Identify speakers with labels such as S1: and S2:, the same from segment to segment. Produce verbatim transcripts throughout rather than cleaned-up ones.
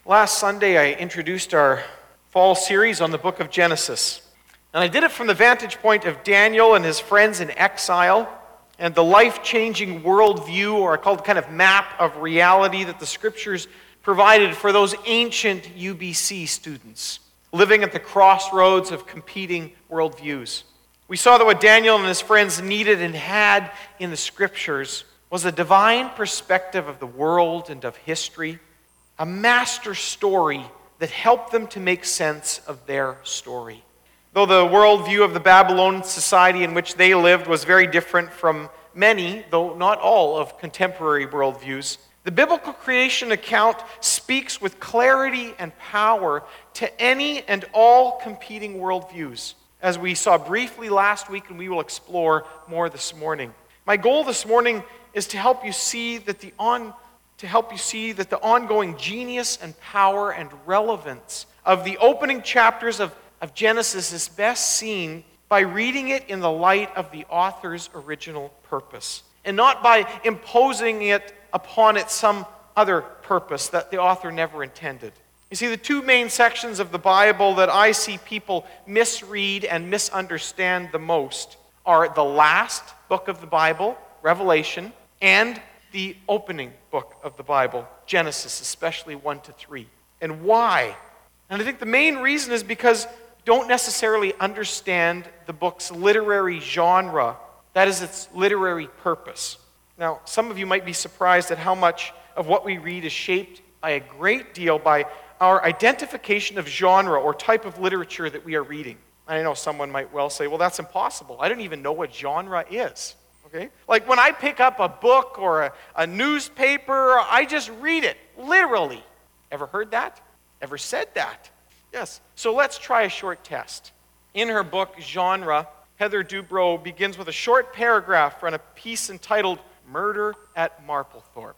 S1: Last Sunday, I introduced our fall series on the book of Genesis. And I did it from the vantage point of Daniel and his friends in exile and the life-changing worldview, or I call it kind of map of reality that the scriptures provided for those ancient U B C students living at the crossroads of competing worldviews. We saw that what Daniel and his friends needed and had in the scriptures was a divine perspective of the world and of history, a master story that helped them to make sense of their story. Though the worldview of the Babylonian society in which they lived was very different from many, though not all, of contemporary worldviews, the biblical creation account speaks with clarity and power to any and all competing worldviews, as we saw briefly last week and we will explore more this morning. My goal this morning is to help you see that the on to help you see that the ongoing genius and power and relevance of the opening chapters of, of Genesis is best seen by reading it in the light of the author's original purpose, and not by imposing it upon it some other purpose that the author never intended. You see, the two main sections of the Bible that I see people misread and misunderstand the most are the last book of the Bible, Revelation, and the opening book of the Bible, Genesis, especially one to three. And why? And I think the main reason is because you don't necessarily understand the book's literary genre, that is, its literary purpose. Now, some of you might be surprised at how much of what we read is shaped by a great deal by our identification of genre or type of literature that we are reading. I know someone might well say, well, that's impossible. I don't even know what genre is. Okay? Like when I pick up a book or a, a newspaper, I just read it, literally. Ever heard that? Ever said that? Yes. So let's try a short test. In her book, Genre, Heather Dubrow begins with a short paragraph from a piece entitled Murder at Marplethorpe.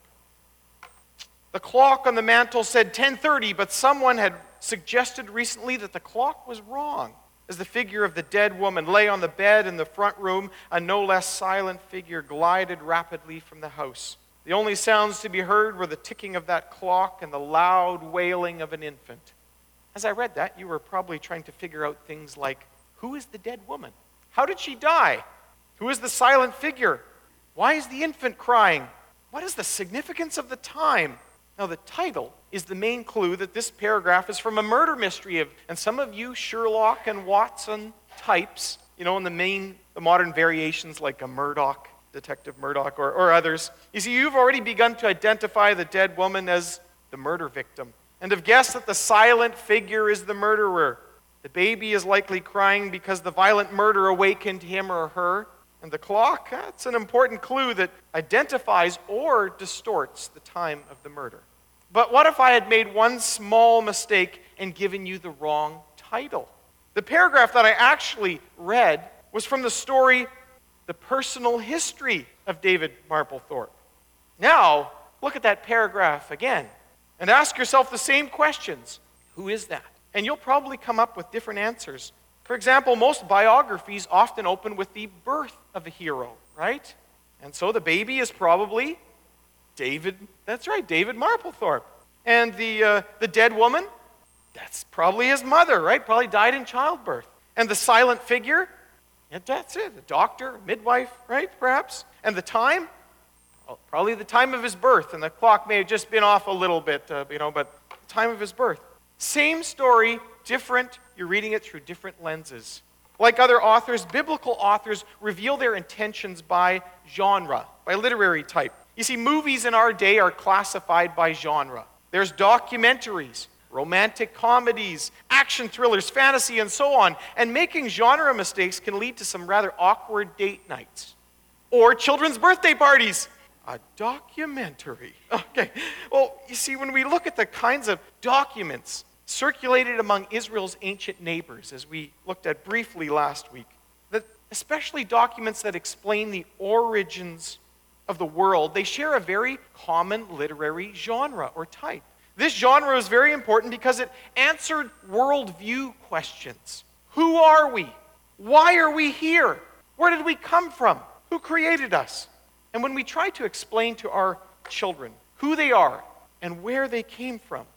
S1: The clock on the mantel said ten thirty, but someone had suggested recently that the clock was wrong. As the figure of the dead woman lay on the bed in the front room, a no less silent figure glided rapidly from the house. The only sounds to be heard were the ticking of that clock and the loud wailing of an infant. As I read that, you were probably trying to figure out things like, who is the dead woman? How did she die? Who is the silent figure? Why is the infant crying? What is the significance of the time? Now, the title is the main clue that this paragraph is from a murder mystery, of, and some of you Sherlock and Watson types, you know, in the main, the modern variations like a Murdoch, Detective Murdoch, or, or others. You see, you've already begun to identify the dead woman as the murder victim, and have guessed that the silent figure is the murderer. The baby is likely crying because the violent murder awakened him or her. And the clock, that's an important clue that identifies or distorts the time of the murder. But what if I had made one small mistake and given you the wrong title? The paragraph that I actually read was from the story, The Personal History of David Marplethorpe. Now, look at that paragraph again and ask yourself the same questions. Who is that? And you'll probably come up with different answers. For example, most biographies often open with the birth of a hero, right? And so the baby is probably David, that's right, David Marplethorpe. And the, uh, the dead woman, that's probably his mother, right? Probably died in childbirth. And the silent figure, yeah, that's it, a doctor, a midwife, right, perhaps? And the time, well, probably the time of his birth, and the clock may have just been off a little bit, uh, you know, but the time of his birth. Same story, different, you're reading it through different lenses. Like other authors, biblical authors reveal their intentions by genre, by literary type. You see, movies in our day are classified by genre. There's documentaries, romantic comedies, action thrillers, fantasy, and so on. And making genre mistakes can lead to some rather awkward date nights. Or children's birthday parties. A documentary. Okay. Well, you see, when we look at the kinds of documents circulated among Israel's ancient neighbors, as we looked at briefly last week, that especially documents that explain the origins of the world, they share a very common literary genre or type. This genre is very important because it answered worldview questions. Who are we? Why are we here? Where did we come from? Who created us? And when we try to explain to our children who they are and where they came from,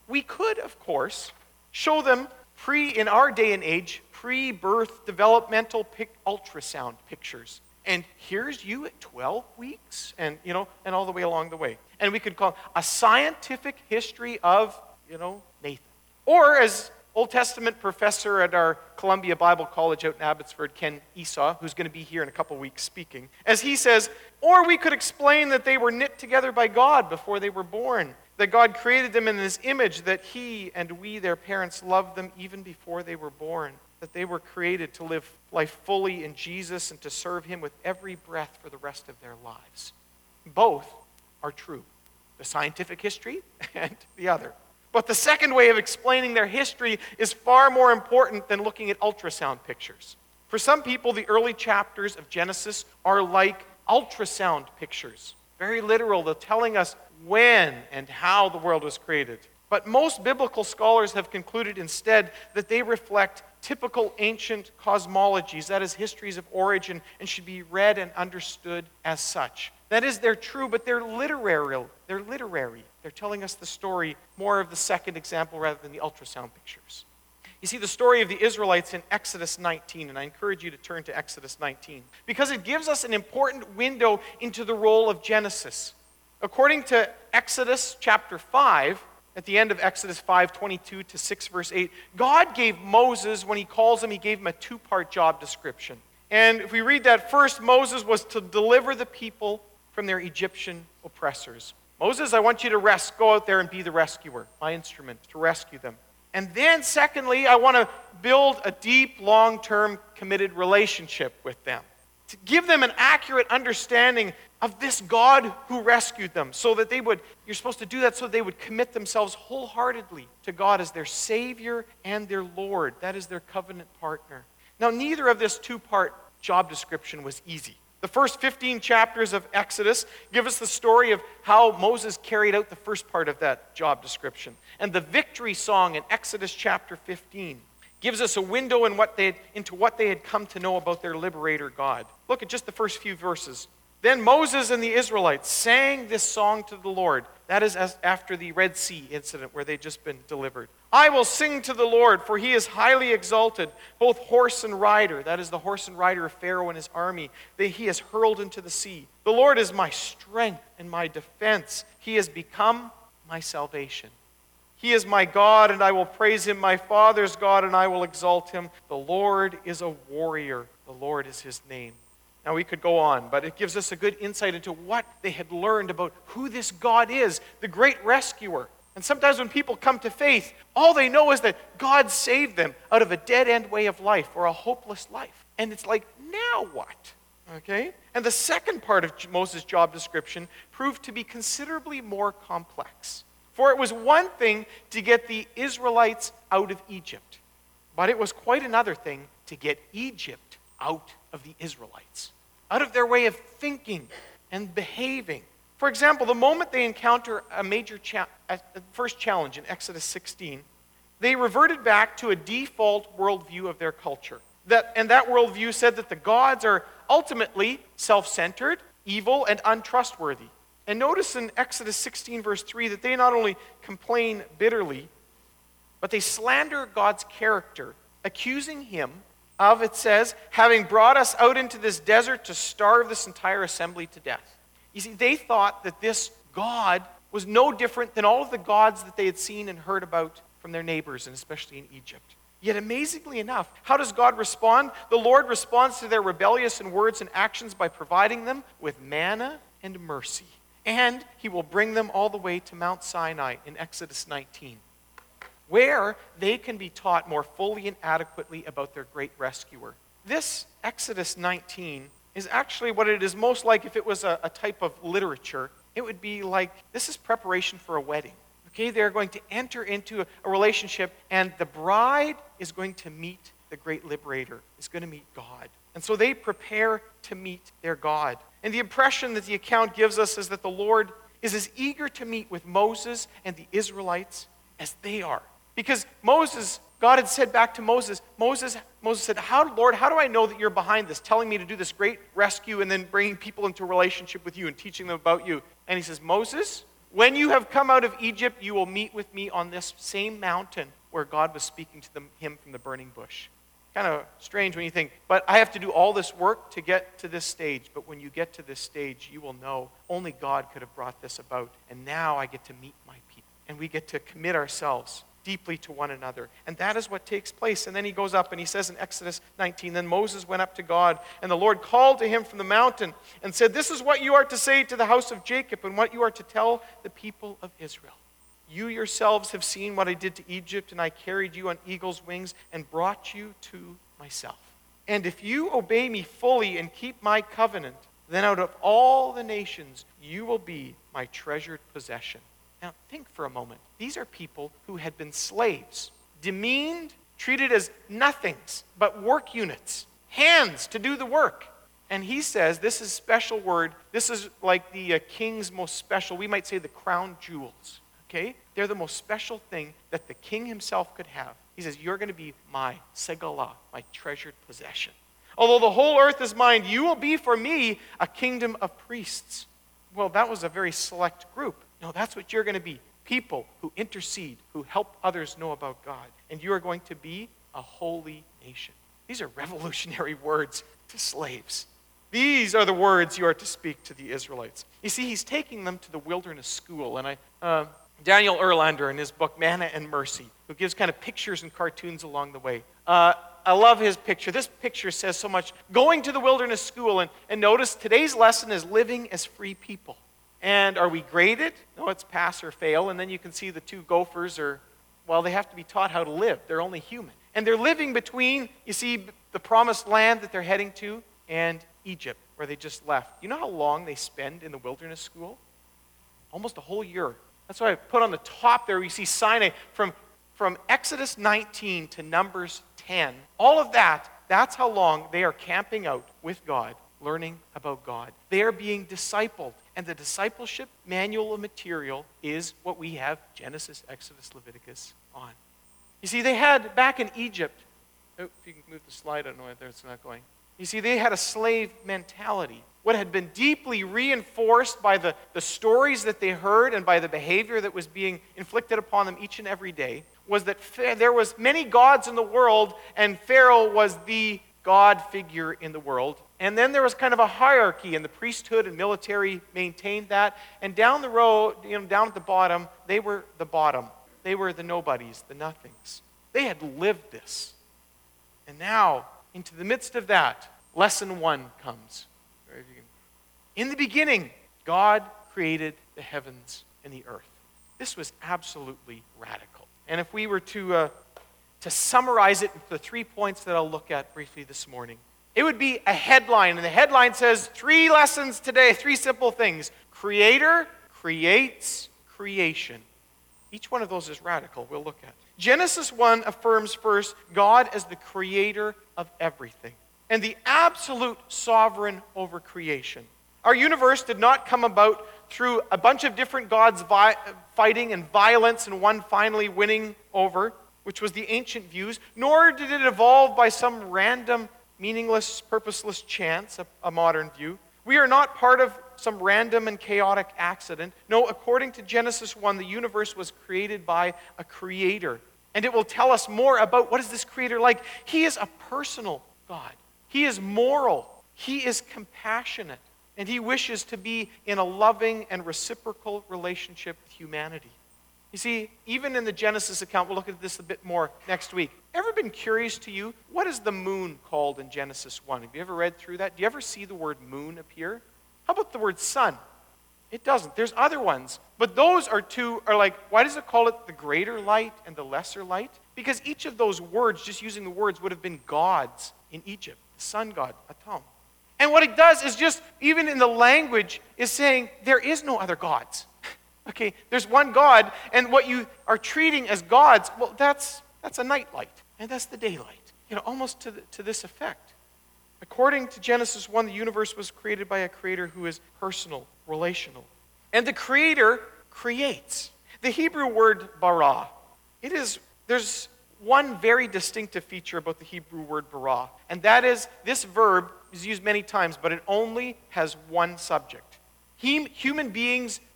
S1: We could, of course, show them pre, in our day and age, pre-birth developmental pic, ultrasound pictures. And here's you at twelve weeks, and you know, and all the way along the way. And we could call it a scientific history of, you know, Nathan. Or as Old Testament professor at our Columbia Bible College out in Abbotsford, Ken Esau, who's going to be here in a couple weeks speaking, as he says, or we could explain that they were knit together by God before they were born, that God created them in His image, that He and we, their parents, loved them even before they were born, that they were created to live life fully in Jesus and to serve Him with every breath for the rest of their lives. Both are true, the scientific history and the other. But the second way of explaining their history is far more important than looking at ultrasound pictures. For some people, the early chapters of Genesis are like ultrasound pictures. Very literal. They're telling us when and how the world was created. But most biblical scholars have concluded instead that they reflect typical ancient cosmologies, that is, histories of origin, and should be read and understood as such. That is, they're true, but they're literary. They're literary. They're telling us the story, more of the second example rather than the ultrasound pictures. You see the story of the Israelites in Exodus nineteen, and I encourage you to turn to Exodus nineteen, because it gives us an important window into the role of Genesis. According to Exodus chapter five, at the end of Exodus five, twenty-two to six, verse eight, God gave Moses, when He calls him, He gave him a two-part job description. And if we read that first, Moses was to deliver the people from their Egyptian oppressors. Moses, I want you to rest, go out there and be the rescuer, my instrument, to rescue them. And then secondly, I want to build a deep, long-term, committed relationship with them, to give them an accurate understanding of this God who rescued them, so that they would, you're supposed to do that so that they would commit themselves wholeheartedly to God as their Savior and their Lord. That is their covenant partner. Now, neither of this two-part job description was easy. The first fifteen chapters of Exodus give us the story of how Moses carried out the first part of that job description. And the victory song in Exodus chapter fifteen gives us a window in what they had, into what they had come to know about their liberator God. Look at just the first few verses. Then Moses and the Israelites sang this song to the Lord. That is as after the Red Sea incident where they'd just been delivered. I will sing to the Lord, for He is highly exalted, both horse and rider. That is the horse and rider of Pharaoh and his army that He has hurled into the sea. The Lord is my strength and my defense. He has become my salvation. He is my God, and I will praise Him, my Father's God, and I will exalt Him. The Lord is a warrior. The Lord is His name. Now, we could go on, but it gives us a good insight into what they had learned about who this God is, the great rescuer. And sometimes when people come to faith, all they know is that God saved them out of a dead-end way of life or a hopeless life. And it's like, now what? Okay? And the second part of Moses' job description proved to be considerably more complex. For it was one thing to get the Israelites out of Egypt, but it was quite another thing to get Egypt out of the Israelites, out of their way of thinking and behaving. For example, the moment they encounter a major cha- a first challenge in Exodus sixteen, they reverted back to a default worldview of their culture. That, and that worldview said that the gods are ultimately self-centered, evil, and untrustworthy. And notice in Exodus sixteen, verse three, that they not only complain bitterly, but they slander God's character, accusing Him of, it says, having brought us out into this desert to starve this entire assembly to death. You see, they thought that this God was no different than all of the gods that they had seen and heard about from their neighbors, and especially in Egypt. Yet amazingly enough, how does God respond? The Lord responds to their rebellious in words and actions by providing them with manna and mercy. And He will bring them all the way to Mount Sinai in Exodus nineteen, where they can be taught more fully and adequately about their great rescuer. This Exodus nineteen is actually what it is most like if it was a, a type of literature. It would be like, this is preparation for a wedding. Okay, they're going to enter into a, a relationship, and the bride is going to meet the great liberator, is going to meet God. And so they prepare to meet their God. And the impression that the account gives us is that the Lord is as eager to meet with Moses and the Israelites as they are. Because Moses, God had said back to Moses, Moses, Moses said, how, Lord, how do I know that you're behind this, telling me to do this great rescue and then bringing people into a relationship with you and teaching them about you? And He says, Moses, When you have come out of Egypt, you will meet with me on this same mountain where God was speaking to them, him from the burning bush. Kind of strange when you think, but I have to do all this work to get to this stage. But when you get to this stage, you will know only God could have brought this about. And now I get to meet my people. And we get to commit ourselves deeply to one another. And that is what takes place. And then he goes up and he says in Exodus nineteen, then Moses went up to God, and the Lord called to him from the mountain and said, this is what you are to say to the house of Jacob and what you are to tell the people of Israel. You yourselves have seen what I did to Egypt, and I carried you on eagle's wings and brought you to myself. And if you obey me fully and keep my covenant, then out of all the nations you will be my treasured possession. Now, think for a moment. These are people who had been slaves, demeaned, treated as nothings but work units, hands to do the work. And he says, this is special word. This is like the uh, king's most special, we might say the crown jewels. Okay? They're the most special thing that the king himself could have. He says, you're going to be my segalah, my treasured possession. Although the whole earth is mine, you will be for me a kingdom of priests. Well, that was a very select group. No, that's what you're going to be. People who intercede, who help others know about God. And you are going to be a holy nation. These are revolutionary words to slaves. These are the words you are to speak to the Israelites. You see, he's taking them to the wilderness school. And I, uh, Daniel Erlander in his book, Manna and Mercy, who gives kind of pictures and cartoons along the way. Uh, I love his picture. This picture says so much. Going to the wilderness school, and, and notice today's lesson is living as free people. And are we graded? No, it's pass or fail. And then you can see the two gophers are, well, they have to be taught how to live. They're only human. And they're living between, you see, the promised land that they're heading to and Egypt, where they just left. You know how long they spend in the wilderness school? Almost a whole year. That's why I put on the top there, you see Sinai, from, from Exodus nineteen to Numbers ten. All of that, that's how long they are camping out with God, learning about God. They are being discipled. And the discipleship manual and material is what we have Genesis, Exodus, Leviticus on. You see, they had, back in Egypt, oh, if you can move the slide, I don't know why it's not going. You see, they had a slave mentality. What had been deeply reinforced by the, the stories that they heard and by the behavior that was being inflicted upon them each and every day was that there was many gods in the world, and Pharaoh was the God figure in the world. And then there was kind of a hierarchy, and the priesthood and military maintained that. And down the road, you know, down at the bottom, they were the bottom. They were the nobodies, the nothings. They had lived this. And now, into the midst of that, lesson one comes. In the beginning, God created the heavens and the earth. This was absolutely radical. And if we were to, uh, to summarize it into the three points that I'll look at briefly this morning, it would be a headline, and the headline says, three lessons today, three simple things. Creator creates creation. Each one of those is radical, we'll look at. Genesis one affirms first God as the creator of everything and the absolute sovereign over creation. Our universe did not come about through a bunch of different gods vi- fighting and violence and one finally winning over, which was the ancient views, nor did it evolve by some random meaningless, purposeless chance, a, a modern view. We are not part of some random and chaotic accident. No, according to Genesis one, the universe was created by a creator. And it will tell us more about what is this creator like. He is a personal God. He is moral. He is compassionate. And he wishes to be in a loving and reciprocal relationship with humanity. You see, even in the Genesis account, we'll look at this a bit more next week. Ever been curious to you, what is the moon called in Genesis one? Have you ever read through that? Do you ever see the word moon appear? How about the word sun? It doesn't. There's other ones. But those are two, are like, why does it call it the greater light and the lesser light? Because each of those words, just using the words, would have been gods in Egypt. The sun god, Atum. And what it does is just, even in the language, is saying there is no other gods. Okay, there's one God, and what you are treating as gods, well, that's that's a night light, and that's the daylight. You know, almost to the, to this effect. According to Genesis one, the universe was created by a creator who is personal, relational. And the creator creates. The Hebrew word bara, it is, there's one very distinctive feature about the Hebrew word bara, and that is this verb is used many times, but it only has one subject. He, human beings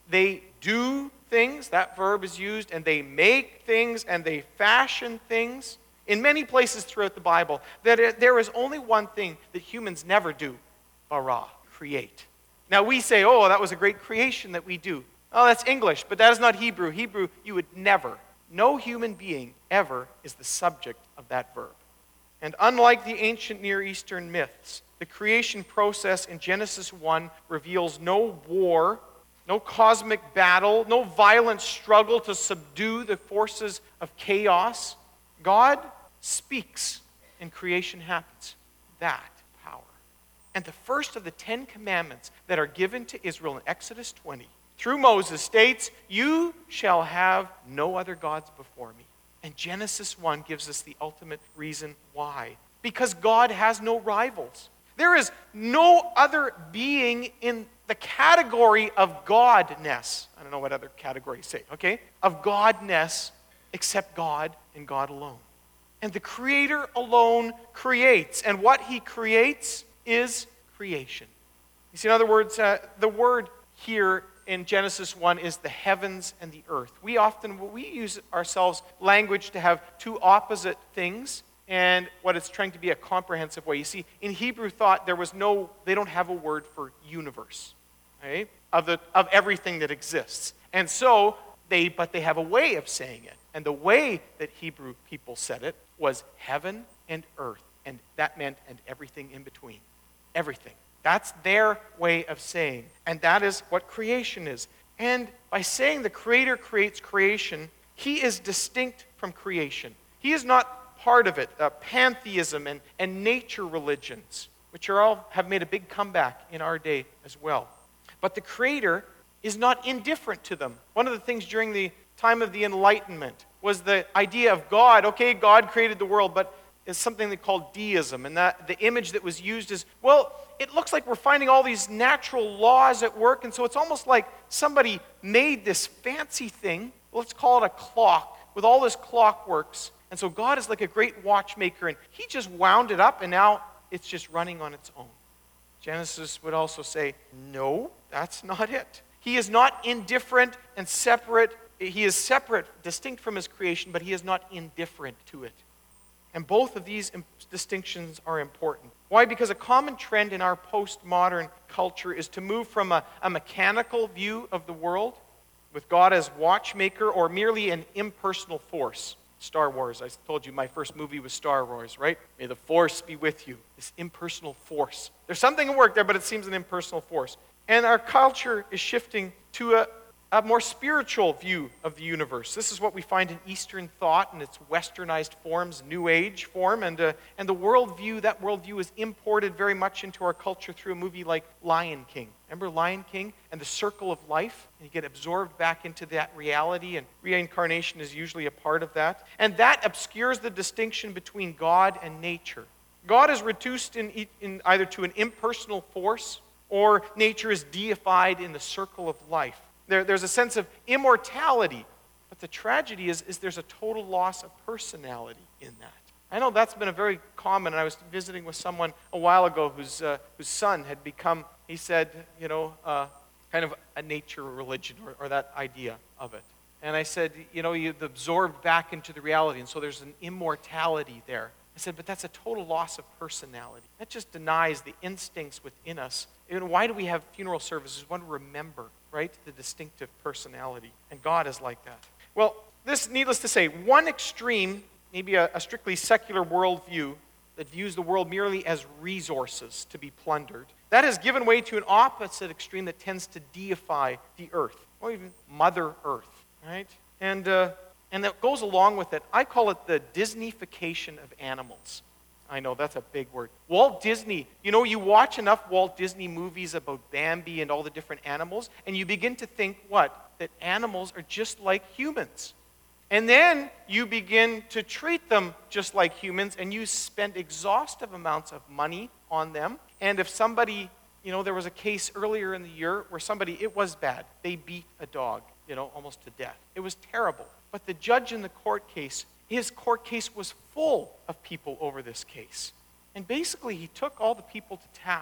S1: They do things, that verb is used, and they make things, and they fashion things. In many places throughout the Bible, that there is only one thing that humans never do, bara, create. Now we say, oh, that was a great creation that we do. Oh, that's English, but that is not Hebrew. Hebrew, you would never, no human being ever is the subject of that verb. And unlike the ancient Near Eastern myths, the creation process in Genesis one reveals no war, no cosmic battle, no violent struggle to subdue the forces of chaos. God speaks and creation happens. That power. And the first of the Ten Commandments that are given to Israel in Exodus twenty through Moses states, "You shall have no other gods before me." And Genesis one gives us the ultimate reason why. Because God has no rivals. There is no other being in the category of godness. I don't know what other categories say, okay? Of godness except God and God alone. And the Creator alone creates. And what He creates is creation. You see, in other words, uh, the word here in Genesis one is the heavens and the earth. We often, we use ourselves language to have two opposite things, and what it's trying to be a comprehensive way. You see, in Hebrew thought, there was no, they don't have a word for universe, right? Of the of everything that exists. And so they, but they have a way of saying it. And the way that Hebrew people said it was heaven and earth. And that meant, and everything in between. Everything. That's their way of saying. And that is what creation is. And by saying the Creator creates creation, He is distinct from creation. He is not part of it. Uh, pantheism and, and nature religions, which are all have made a big comeback in our day as well. But the Creator is not indifferent to them. One of the things during the time of the Enlightenment was the idea of God. Okay, God created the world, but it's something they called deism. And that the image that was used is, well, it looks like we're finding all these natural laws at work, and so it's almost like somebody made this fancy thing, let's call it a clock, with all this clockworks. And so God is like a great watchmaker, and He just wound it up, and now it's just running on its own. Genesis would also say, no, that's not it. He is not indifferent and separate. He is separate, distinct from His creation, but He is not indifferent to it. And both of these distinctions are important. Why? Because a common trend in our postmodern culture is to move from a, a mechanical view of the world, with God as watchmaker, or merely an impersonal force. Star Wars, I told you my first movie was Star Wars, right? May the Force be with you. This impersonal force. There's something at work there, but it seems an impersonal force. And our culture is shifting to a, a more spiritual view of the universe. This is what we find in Eastern thought in its westernized forms, New Age form, and, uh, and the worldview, that worldview is imported very much into our culture through a movie like Lion King. Remember Lion King and the circle of life? And you get absorbed back into that reality, and reincarnation is usually a part of that. And that obscures the distinction between God and nature. God is reduced in, in either to an impersonal force, or nature is deified in the circle of life. There, there's a sense of immortality, but the tragedy is, is there's a total loss of personality in that. I know that's been a very common, and I was visiting with someone a while ago whose, uh, whose son had become, he said, you know, uh, kind of a nature religion, or, or that idea of it. And I said, you know, you've absorbed back into the reality, and so there's an immortality there. I said, but that's a total loss of personality. That just denies the instincts within us. And why do we have funeral services? We want to remember, right, the distinctive personality. And God is like that. Well, this, needless to say, one extreme, maybe a, a strictly secular worldview that views the world merely as resources to be plundered, that has given way to an opposite extreme that tends to deify the earth, or even Mother Earth, right? And, uh, and that goes along with it. I call it the Disneyfication of animals. I know, that's a big word. Walt Disney, you know, you watch enough Walt Disney movies about Bambi and all the different animals, and you begin to think, what? That animals are just like humans. And then you begin to treat them just like humans, and you spend exhaustive amounts of money on them. And if somebody, you know, there was a case earlier in the year where somebody, it was bad. They beat a dog, you know, almost to death. It was terrible. But the judge in the court case, his court case was full of people over this case. And basically, he took all the people to task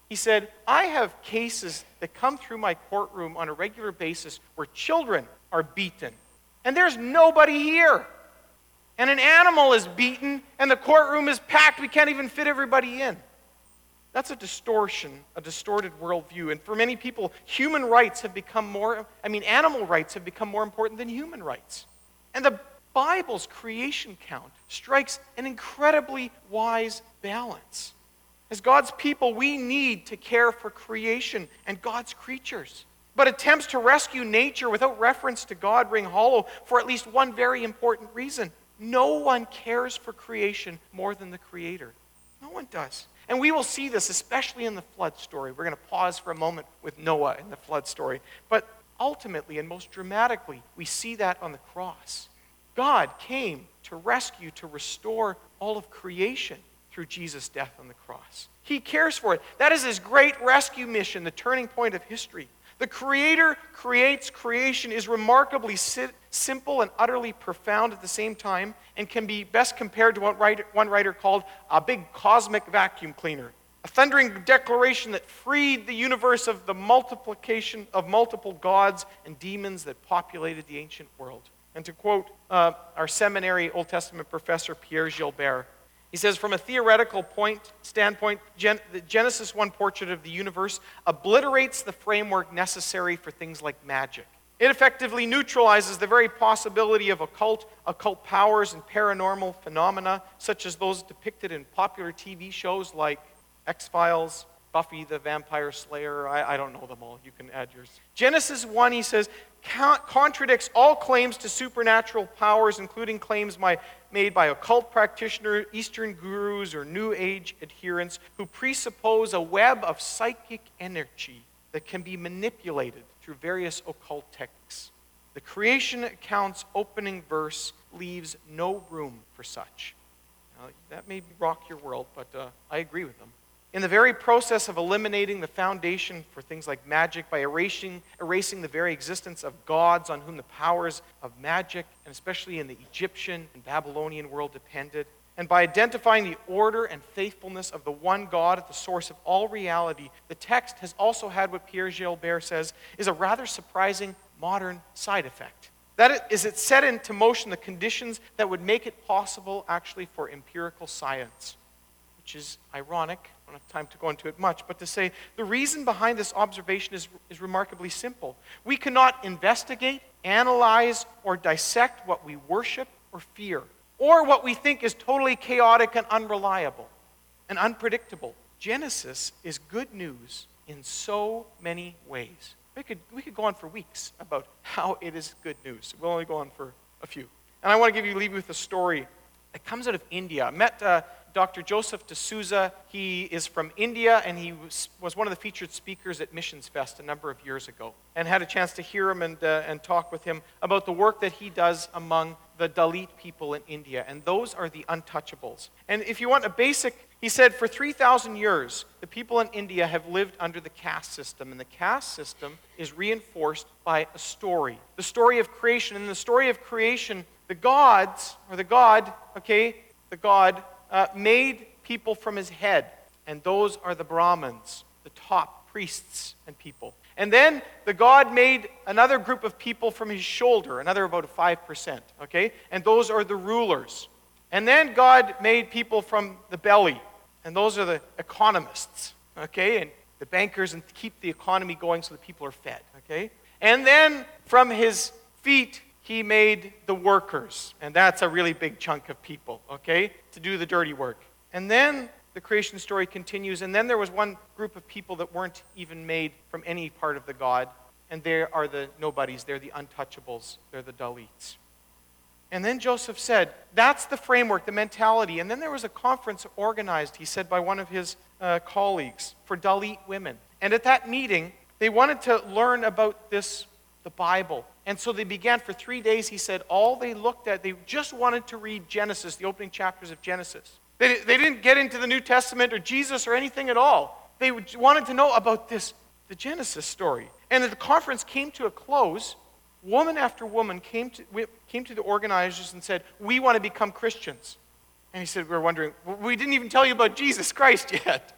S1: He said, I have cases that come through my courtroom on a regular basis where children are beaten, and there's nobody here. And an animal is beaten, and the courtroom is packed. We can't even fit everybody in. That's a distortion, a distorted worldview. And for many people, human rights have become more, I mean, animal rights have become more important than human rights. And the Bible's creation count strikes an incredibly wise balance. As God's people, we need to care for creation and God's creatures. But attempts to rescue nature without reference to God ring hollow for at least one very important reason. No one cares for creation more than the Creator. No one does. And we will see this, especially in the flood story. We're going to pause for a moment with Noah in the flood story. But ultimately and most dramatically, we see that on the cross. God came to rescue, to restore all of creation through Jesus' death on the cross. He cares for it. That is his great rescue mission, the turning point of history. The Creator creates creation, is remarkably si- simple and utterly profound at the same time, and can be best compared to what writer, one writer called a big cosmic vacuum cleaner. A thundering declaration that freed the universe of the multiplication of multiple gods and demons that populated the ancient world. And to quote uh, our seminary Old Testament professor, Pierre Gilbert, he says, from a theoretical point, standpoint, Gen- the Genesis one portrait of the universe obliterates the framework necessary for things like magic. It effectively neutralizes the very possibility of occult, occult powers and paranormal phenomena, such as those depicted in popular T V shows like X-Files, Buffy the Vampire Slayer. I, I don't know them all. You can add yours. Genesis one, he says, contradicts all claims to supernatural powers, including claims by, made by occult practitioners, Eastern gurus, or New Age adherents who presuppose a web of psychic energy that can be manipulated through various occult techniques. The creation account's opening verse leaves no room for such. Now, that may rock your world, but uh, I agree with them. In the very process of eliminating the foundation for things like magic by erasing, erasing the very existence of gods on whom the powers of magic, and especially in the Egyptian and Babylonian world, depended, and by identifying the order and faithfulness of the one God at the source of all reality, the text has also had what Pierre Gilbert says is a rather surprising modern side effect. That is, it set into motion the conditions that would make it possible actually for empirical science, which is ironic. I don't have time to go into it much, but to say the reason behind this observation is, is remarkably simple. We cannot investigate, analyze, or dissect what we worship or fear, or what we think is totally chaotic and unreliable and unpredictable. Genesis is good news in so many ways. We could, we could go on for weeks about how it is good news. We'll only go on for a few. And I want to give you, leave you with a story. It comes out of India. I met uh, Doctor Joseph D'Souza. He is from India, and he was, was one of the featured speakers at Missions Fest a number of years ago, and had a chance to hear him and, uh, and talk with him about the work that he does among the Dalit people in India, and those are the untouchables. And if you want a basic, he said, for three thousand years, the people in India have lived under the caste system, and the caste system is reinforced by a story, the story of creation. And in the story of creation, the gods, or the God, okay, the God, Uh, made people from his head, and those are the Brahmins, the top priests and people. And then the God made another group of people from his shoulder, another about five percent, okay? And those are the rulers. And then God made people from the belly, and those are the economists, okay? And the bankers, and keep the economy going so that people are fed, okay? And then from his feet, he made the workers, and that's a really big chunk of people, okay, to do the dirty work. And then the creation story continues, and then there was one group of people that weren't even made from any part of the God, and they are the nobodies, they're the untouchables, they're the Dalits. And then Joseph said, that's the framework, the mentality. And then there was a conference organized, he said, by one of his uh, colleagues for Dalit women. And at that meeting, they wanted to learn about this, the Bible. And so they began for three days, he said, all they looked at, they just wanted to read Genesis, the opening chapters of Genesis. They, they didn't get into the New Testament or Jesus or anything at all. They wanted to know about this, the Genesis story. And as the conference came to a close, woman after woman came to, came to the organizers and said, we want to become Christians. And he said, we're wondering, we didn't even tell you about Jesus Christ yet.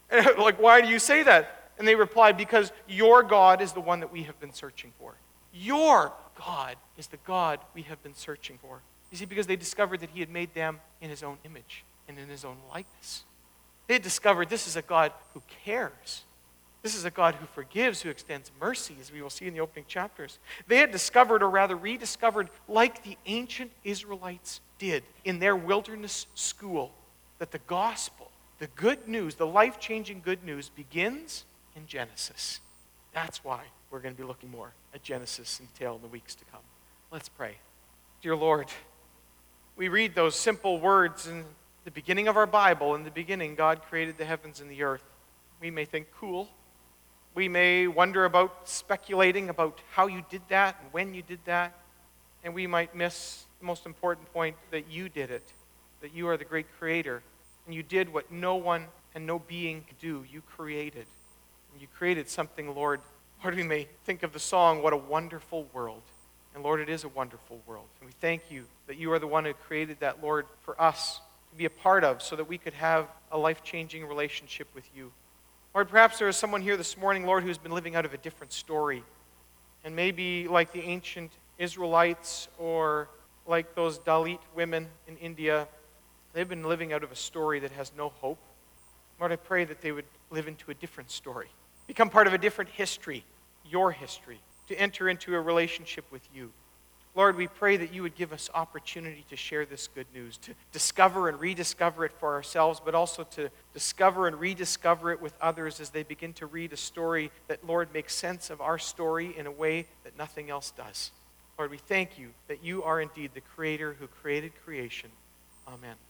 S1: And like, why do you say that? And they replied, because your God is the one that we have been searching for. Your God is the God we have been searching for. You see, because they discovered that he had made them in his own image and in his own likeness. They had discovered this is a God who cares. This is a God who forgives, who extends mercy, as we will see in the opening chapters. They had discovered, or rather rediscovered, like the ancient Israelites did in their wilderness school, that the gospel, the good news, the life-changing good news begins in Genesis. That's why we're going to be looking more at Genesis in detail in the weeks to come. Let's pray. Dear Lord, we read those simple words in the beginning of our Bible. In the beginning, God created the heavens and the earth. We may think, cool. We may wonder about speculating about how you did that and when you did that. And we might miss the most important point, that you did it, that you are the great creator. And you did what no one and no being could do. You created. And you created something, Lord. Lord, we may think of the song, What a Wonderful World. And Lord, it is a wonderful world. And we thank you that you are the one who created that, Lord, for us to be a part of so that we could have a life-changing relationship with you. Lord, perhaps there is someone here this morning, Lord, who's been living out of a different story. And maybe like the ancient Israelites or like those Dalit women in India, they've been living out of a story that has no hope. Lord, I pray that they would live into a different story, become part of a different history, your history, to enter into a relationship with you. Lord, we pray that you would give us opportunity to share this good news, to discover and rediscover it for ourselves, but also to discover and rediscover it with others as they begin to read a story that, Lord, makes sense of our story in a way that nothing else does. Lord, we thank you that you are indeed the creator who created creation. Amen.